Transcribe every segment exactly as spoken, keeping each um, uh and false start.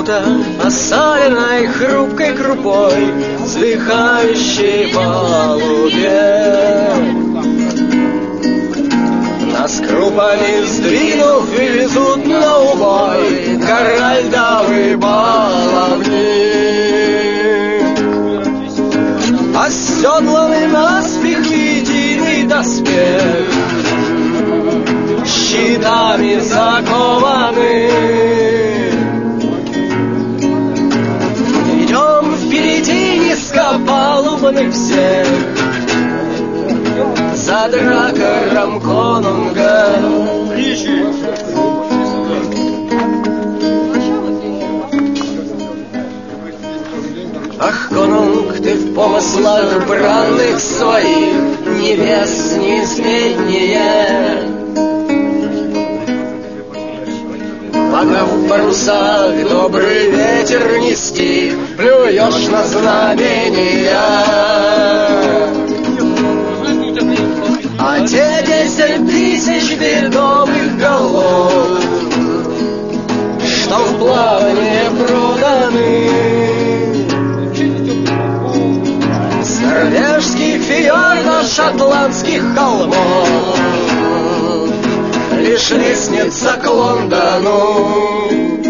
будто осаленной хрупкой крупой, вздыхающей палубе. Нас крупами сдвинув и везут на убой коральдовые баловни. Оседланный наспех единый доспех, щитами закованы. Идем впереди низкопалубных всех, за дракором конунга. Ах, конунг, ты в помыслах бранных своих небес неизменнее. Пока в парусах добрый ветер не стих, плюешь на знамения. А те десять тысяч ведомых голов, что в плавание проданы, с норвежских фьордов, шотландских холмов, лишь лестница к Лондону.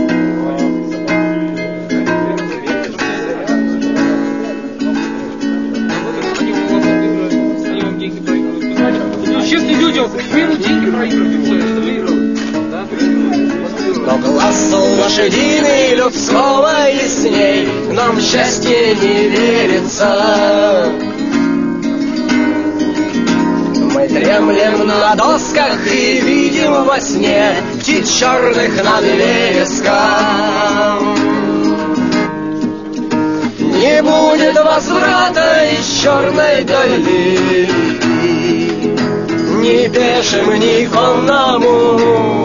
Честные люди берут деньги, проигрывают. Но глаз лошадиный людского ясней, нам счастье не верится. Мы дремлем на досках и видим во сне птиц черных над вереском. Не будет возврата из черной дали, ни пешим, ни конному.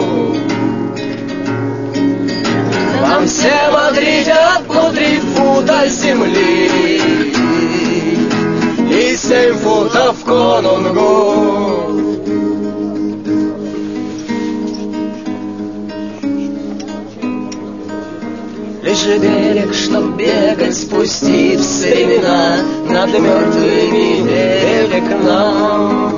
Нам всем отрядят по три фута земли и семь футов конунгу. Лишь берег, чтоб бегать, спустив стремена над мертвыми велик нам.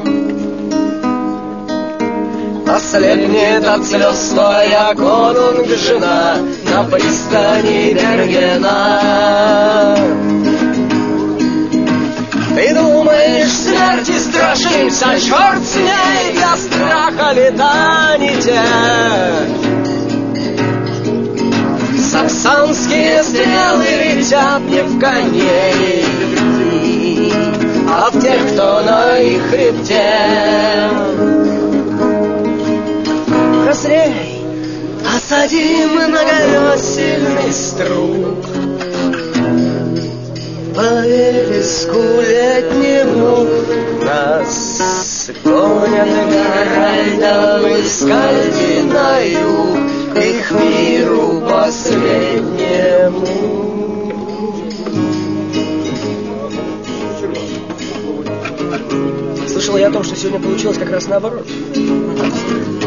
Ослепнет от слез твоя, конунг, жена на пристани Бергена. Ты думаешь, смерти страшимся, черт с ней, для страха лета не те. Саксонские стрелы летят не в коней, а в тех, кто на их хребте. Прозрей, осадим многовесельный струк по вереску летнему. Нас гонят горальдовы скальди на юг, их миру последнему. Слышал я о том, что сегодня получилось как раз наоборот.